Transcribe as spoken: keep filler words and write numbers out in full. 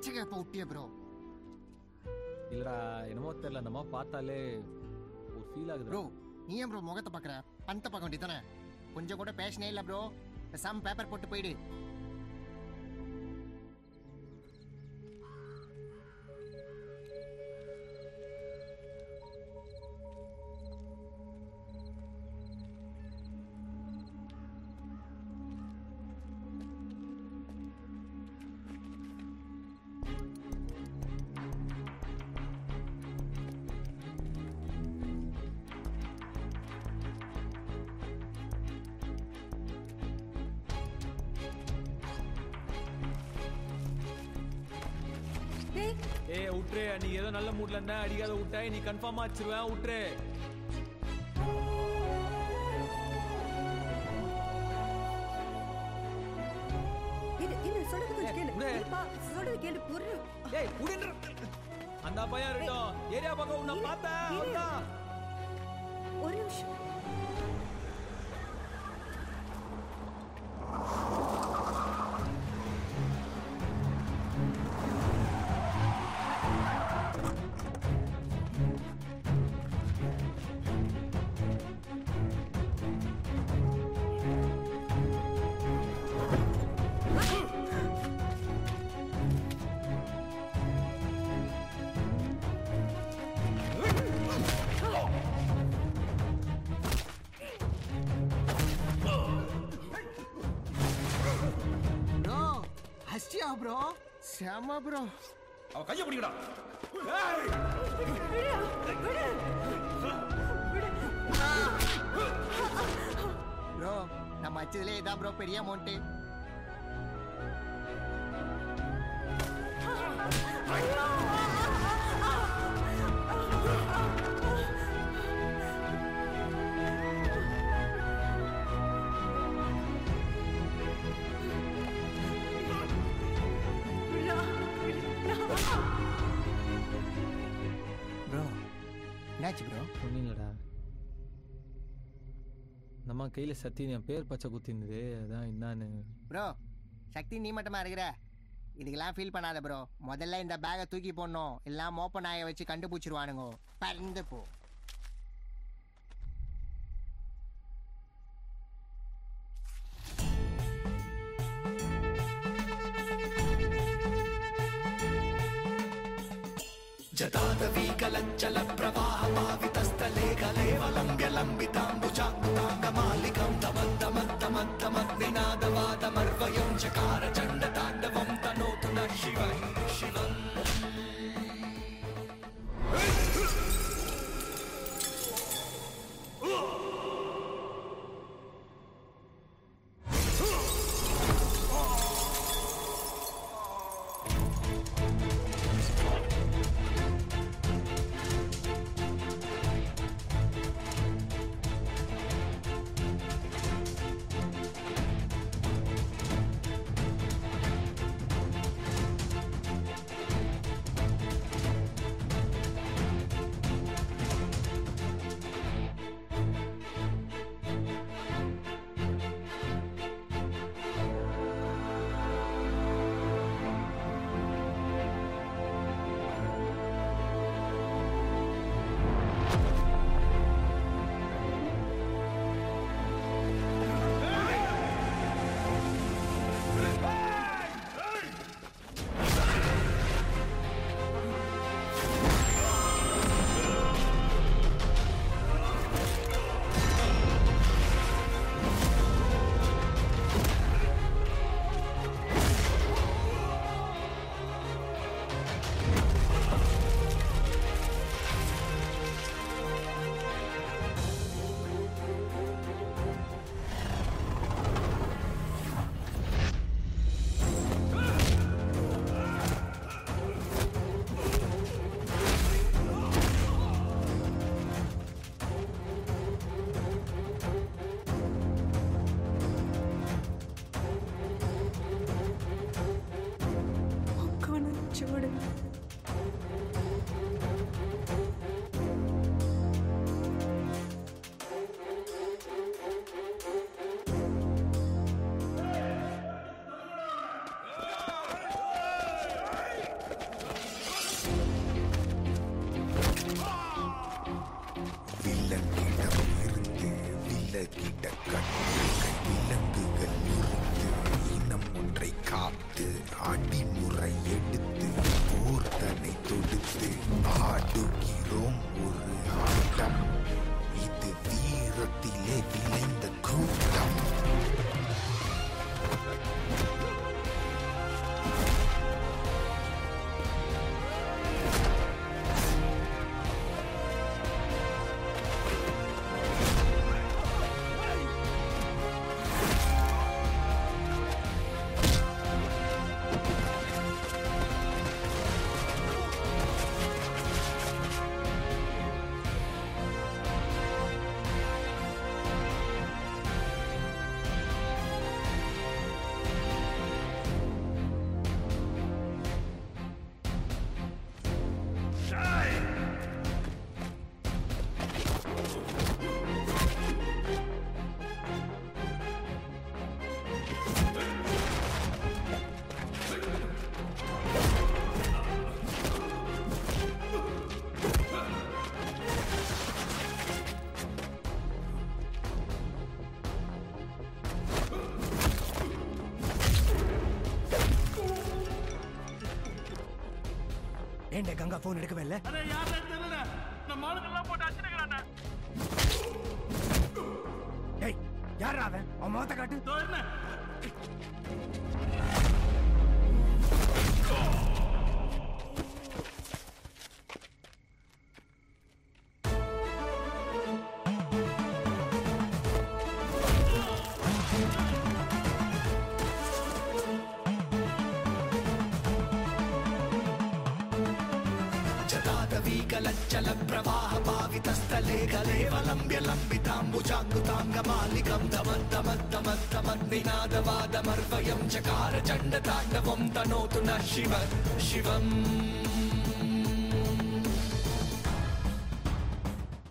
பச்சைங்க போட்டியே ப்ரோ. இல்லடா என்னமோ தெரியல, நம்ம பார்த்தாலே ஒரு ஃபீல் ஆகுது ப்ரோ. நீ ஏன் ப்ரோ முகத்தை பார்க்குற? பணத்தை பார்க்க வேண்டியதானே? கொஞ்சம் கூட பேஷனே இல்லை ப்ரோ. சம் பேப்பர் போட்டு போயிடு. ஏ உட்ரே, நீ ஏதோ நல்ல மூட்ல இருந்தா அடிக்காத விட்டாய், நீ கன்ஃபார்மா வச்சிருவேன். உட்ரே அந்த பையன் இருக்கட்டும். ஏரியா பக்கம் உன்னை பார்த்தேன். ஒரு நிமிஷம். ப்ரோ செம ப்ரோ. அவ கைய பிடிக்கடா. ப்ரோ நம்ம அச்சதுல இதான் ப்ரோ பெரிய அமௌண்ட். என்னாச்சு ப்ரோ? ஒன்றும் நம்ம கையில் சத்தி என் பேர் பச்சை குத்திருந்தது, அதான் என்னான்னு. ப்ரோ சக்தி நீ மட்டுமா இருக்கிற? இதுக்கெல்லாம் ஃபீல் பண்ணாத ப்ரோ. முதல்ல இந்த பேகை தூக்கி போடணும், எல்லாம் மோப்ப நாயை வச்சு கண்டுபிடிச்சிருவானுங்க. பறந்து போ. जतादवीकलञ्चल प्रवाह पावितस्थले कलेवलम्ब्य लम्बिताम्बुजाङ्गमालिकं तमद्दमद्दमद्दमग्निनादवादमर्वयं चकार चण्डताण्डवं तनोतु नः शिवं शिवम्. ஏண்டே கங்கா போன் எடுக்கவே இல்ல? அரே யாரே தெரியல, நம்ம ஆளுங்கெல்லாம் போட்டு அடிச்சுக்கிறானே. டேய் யாரா அவன்? அவன் முகத்தை காட்டு. தோ என்ன जतादवीकलज्जल प्रवाह पावितस्थले गलेवलम्ब्य लम्बिताम्बुजाङ्गुताङ्गमालिकं दमद्दमद्दमद्दमद्निनादवादमर्वयं चकार चण्डताण्डवं तनोतु नः शिव शिवम्